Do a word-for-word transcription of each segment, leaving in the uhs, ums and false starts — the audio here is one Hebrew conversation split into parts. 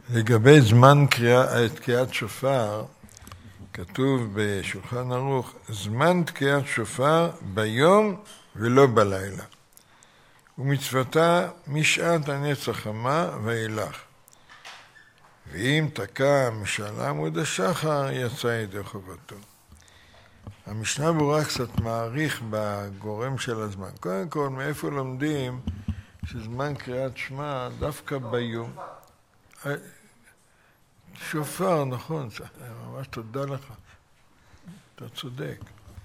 לגבי זמן תקיעת שופר, כתוב בשולחן ערוך, זמן תקיעת שופר ביום ולא בלילה. ומצוותה משעת הנץ החמה ואילך. ואם תקע משאלה עמוד השחר, יצא ידי חובתו. המשנה ברורה קצת מעריך בגורם של הזמן. קודם כל, מאיפה לומדים שזמן קריאת שמע דווקא ביום? שופר, נכון, ממש תודה לך. אתה צודק.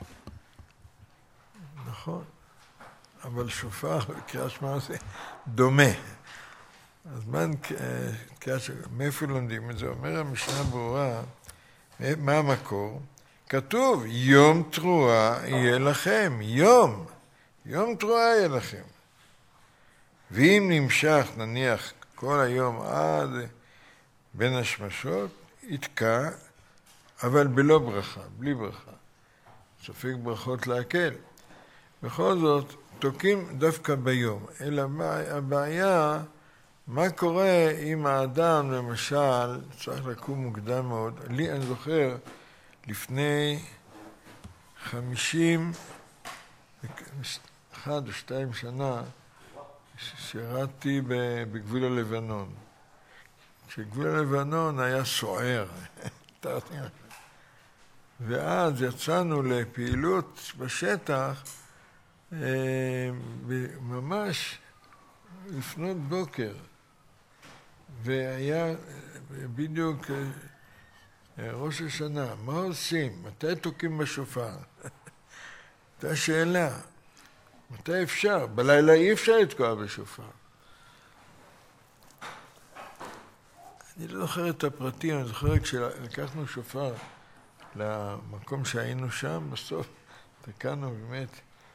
נכון. אבל שופר וקריאת שמע זה דומה. הזמן קריאת שמע, מאיפה לומדים את זה? אומר המשנה ברורה, מה המקור? כתוב, יום תרועה יהיה לכם, יום, יום תרועה יהיה לכם. ואם נמשך, נניח, כל היום עד בין השמשות, יתקע, אבל בלא ברכה, בלי ברכה. ספק ברכות להקל. בכל זאת, תוקים דווקא ביום. אלא הבעיה, מה קורה אם האדם, למשל, צריך לקום מוקדם מאוד. לי, אני זוכר, לפני חמישים, אחד או שתיים שנה, שירתתי בגבול הלבנון. כשגבול הלבנון היה סוער. ואז יצאנו לפעילות בשטח, ממש לפנות בוקר. והיה בדיוק ראש השנה, מה עושים? מתי תוקים בשופר? הייתה שאלה, מתי אפשר? בלילה אי אפשר לתקוע בשופר. אני לא זוכר את הפרטים, אני זוכר כשלקחנו שופר למקום שהיינו שם, בסוף תקענו באמת,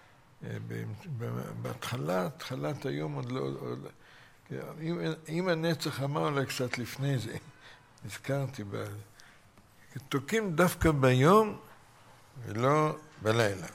בהתחלה, התחלת היום עוד לא, עוד, אם, אם הנצח אמר אולי קצת לפני זה, נזכרתי בזה. תוקים דווקא ביום ולא בלילה.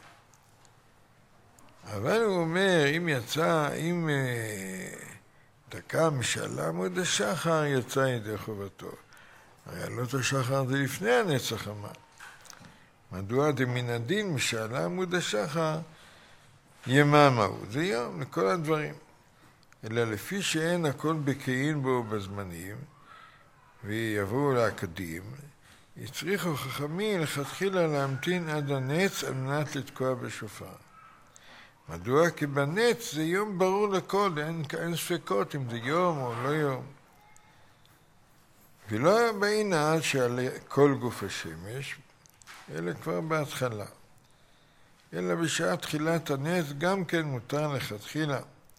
אבל הוא אומר, אם יצא, אם תקע משאלה עמוד השחר, יצא ידי חובתו. הרי עלות השחר זה לפני הנץ החמה. מדוע דמן הדין משאלה עמוד השחר, יממה הוא. זה יום לכל הדברים. אלא לפי שאין הכל בקעין בו בזמנים, ויבואו להקדים, הצריכו חכמים לכתחילה להמתין עד הנץ על מנת לתקוע בשופר. מדוע? כי בנץ זה יום ברור לכל, אין, אין ספקות אם זה יום או לא יום. ולא בעינה שעל כל גוף השמש, אלא כבר בהתחלה. אלא בשעת תחילת הנץ גם כן מותר לכתחילה.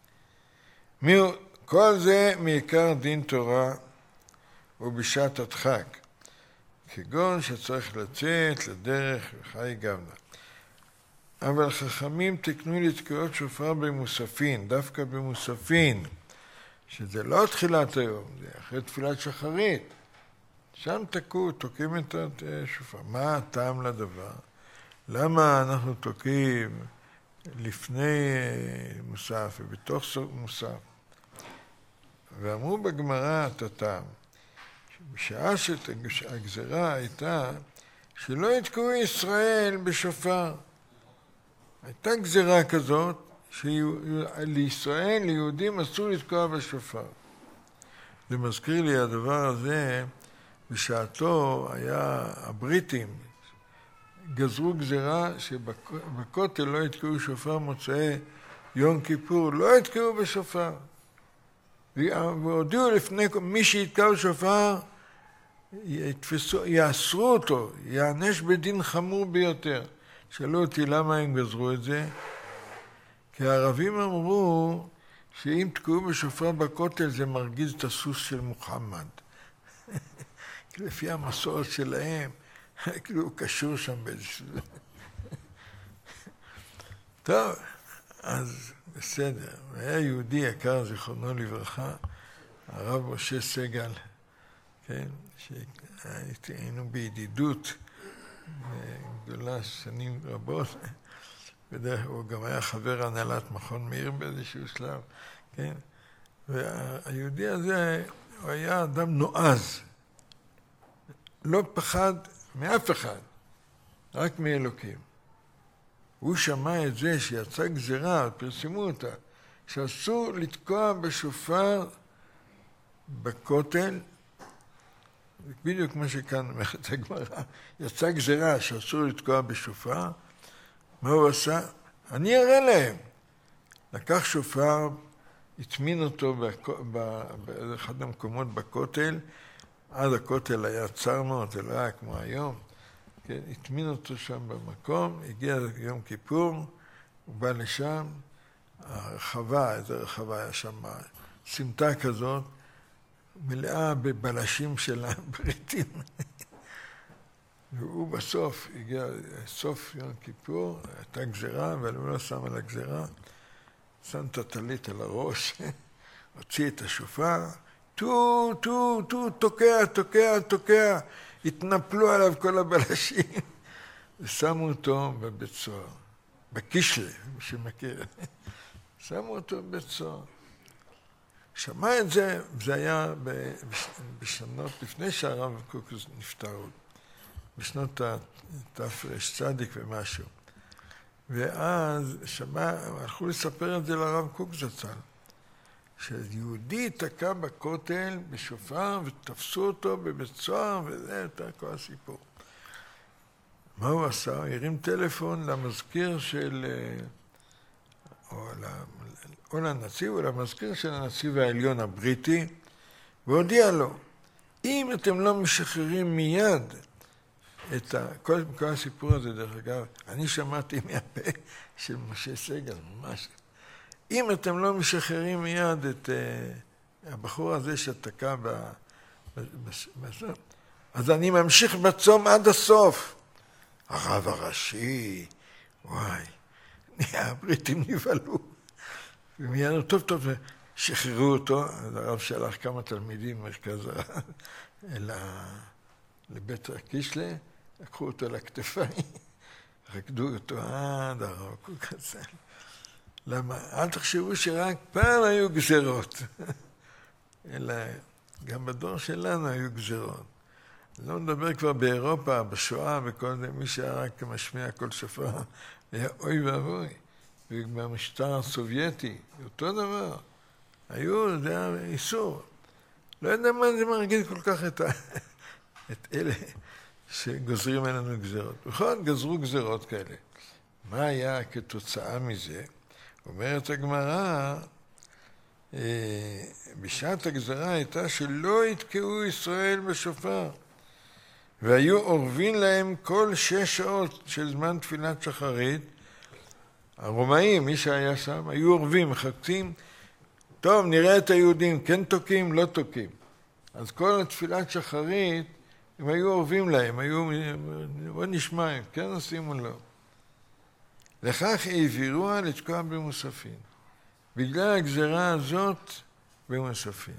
כל זה מעיקר דין תורה ובשעת הדחק. כגון שצריך לצאת לדרך וחי גבנה. אבל חכמים תקנו לתקיעות שופר במוספין, דווקא במוספין, שזה לא תחילת היום, זה אחרי תפילת שחרית. שם תקעו, תוקעים את השופר. מה הטעם לדבר? למה אנחנו תוקעים לפני מוסף ובתוך מוסף? ואמרו בגמרא את הטעם. בשעה שהגזרה הייתה שלא יתקעו ישראל בשופר. הייתה גזרה כזאת שלישראל, ליהודים, אסור לתקוע בשופר. זה מזכיר לי הדבר הזה, בשעתו היה הבריטים, גזרו גזרה שבכותל לא יתקעו שופר מוצאי יום כיפור, לא יתקעו בשופר. והודיעו לפני מי שיתקע שופר, יתפסו, יאסרו אותו, יענש בדין חמור ביותר. שאלו אותי למה הם גזרו את זה, כי הערבים אמרו שאם תקעו בשופר בכותל זה מרגיז את הסוס של מוחמד. לפי המסורת שלהם, כאילו הוא קשור שם באיזשהו... טוב, אז בסדר. היה יהודי יקר, זיכרונו לברכה, הרב משה סגל, כן, שהיינו בידידות גדולה שנים רבות, בדרך הוא גם היה חבר הנהלת מכון מאיר באיזשהו שלב, כן, והיהודי הזה הוא היה אדם נועז, לא פחד מאף אחד, רק מאלוקים. הוא שמע את זה שיצא גזירה, פרסמו אותה, שאסור לתקוע בשופר בכותל, בדיוק כמו שכאן אומרת הגמרא, יצא גזירה שאסור לתקוע בשופר, מה הוא עשה? אני אראה להם. לקח שופר, הטמין אותו באחד המקומות בכותל, עד הכותל היה צר מאוד, זה לא היה כמו היום, כן, הטמין אותו שם במקום, הגיע יום כיפור, הוא בא לשם, הרחבה, איזו רחבה היה שם, סמטה כזאת, מלאה בבלשים של הבריטים. והוא בסוף, הגיע סוף יום כיפור, הייתה גזירה, אבל הוא לא שם על הגזירה, שם את הטלית על הראש, הוציא את השופר, טו, טו, טו, תוקע, תוקע, תוקע, התנפלו עליו כל הבלשים, ושמו אותו בבית סוהר, בקישלה, מי שמכיר, שמו אותו בבית סוהר. שמע את זה, זה היה בשנות, לפני שהרב קוק נפטר, בשנות התר"ש צדיק ומשהו. ואז שמע, הלכו לספר את זה לרב קוק זצ"ל, שיהודי תקע בכותל בשופר ותפסו אותו בבית סוהר, וזה יותר כל הסיפור. מה הוא עשה? הוא הרים טלפון למזכיר של, או, או לנציב, או למזכיר של הנציב העליון הבריטי, והודיע לו, אם אתם לא משחררים מיד את ה... כל, כל הסיפור הזה, דרך אגב, אני שמעתי מהפה של משה סגל, ממש. אם אתם לא משחררים מיד את uh, הבחור הזה שתקע בסוף, אז אני ממשיך בצום עד הסוף. הרב הראשי, וואי, הבריטים נבהלו. ומיד, טוב טוב, שחררו אותו, אז הרב שלח כמה תלמידים מרכז הרב, אלא לבית הקישלה, לקחו אותו לכתפיים, רקדו אותו עד הרב קוק זצ"ל. למה? אל תחשבו שרק פעם היו גזירות, אלא גם בדור שלנו היו גזירות. לא מדבר כבר באירופה, בשואה וכל זה, מי שהיה רק משמיע כל שופר, היה אוי ואבוי. ובמשטר הסובייטי, אותו דבר. היו, זה היה איסור. לא יודע מה זה מרגיש כל כך את, ה... את אלה שגוזרים עלינו גזירות. בכל גזרו גזירות כאלה. מה היה כתוצאה מזה? אומרת הגמרא, בשעת הגזרה הייתה שלא יתקעו ישראל בשופר, והיו עורבים להם כל שש שעות של זמן תפילת שחרית. הרומאים, מי שהיה שם, היו עורבים, מחכים, טוב, נראה את היהודים, כן תוקים, לא תוקים. אז כל התפילת שחרית, הם היו עורבים להם, היו, בוא נשמע, הם כן עושים או לא. לכך העבירוה לתקוע במוספין. בגלל הגזרה הזאת במוספין.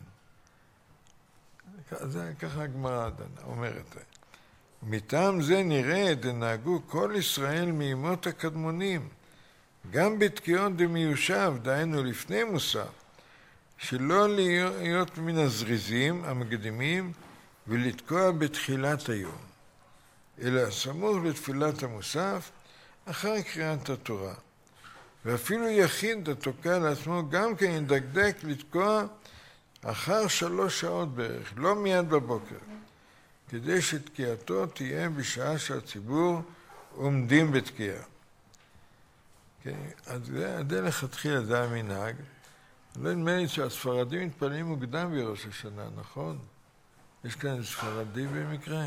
זה ככה הגמרא אומרת. מטעם זה נראה דנהגו כל ישראל מימות הקדמונים, גם בתקיעות דמיושב, דהיינו לפני מוסף, שלא להיות מן הזריזים המקדימים ולתקוע בתחילת היום, אלא סמוך לתפילת המוסף, אחר קריאת התורה. ואפילו יחיד התוקע לעצמו גם כן ידקדק לתקוע אחר שלוש שעות בערך, לא מיד בבוקר, כדי שתקיעתו תהיה בשעה שהציבור עומדים בתקיעה. כן? אז זה לכתחילה, זה המנהג. לא נדמה לי שהספרדים מתפללים מוקדם בראש השנה, נכון? יש כאן ספרדי במקרה?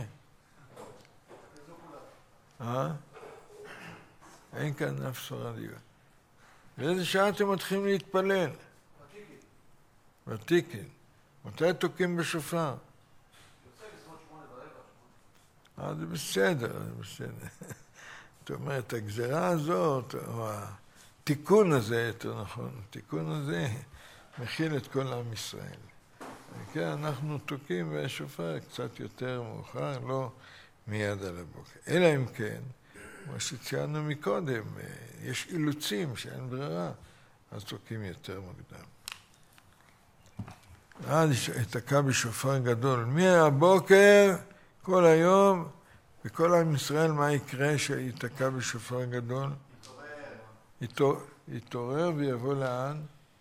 אה? אין כאן אף ספרדי. באיזה שעה אתם מתחילים להתפלל? ותיקין. ותיקין. מתי תוקים בשופר? יוצא בסביבות שמונה ורבע. אה, זה בסדר, זה בסדר. זאת אומרת, הגזרה הזאת, או התיקון הזה, יותר נכון, התיקון הזה מכיל את כל עם ישראל. וכן, אנחנו תוקים בשופר קצת יותר מאוחר, לא מיד על הבוקר. אלא אם כן, מה שציינו מקודם, יש אילוצים שאין ברירה, אז תוקים יותר מוקדם. אז יתקע בשופר גדול. מהבוקר, כל היום, וכל עם ישראל, מה יקרה שיתקע בשופר גדול? יתעורר. יתעורר ויבוא לאן?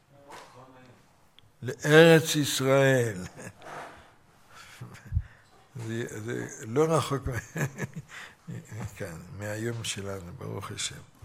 לארץ ישראל. זה, זה לא רחוק כאן, מהיום שלנו, ברוך השם.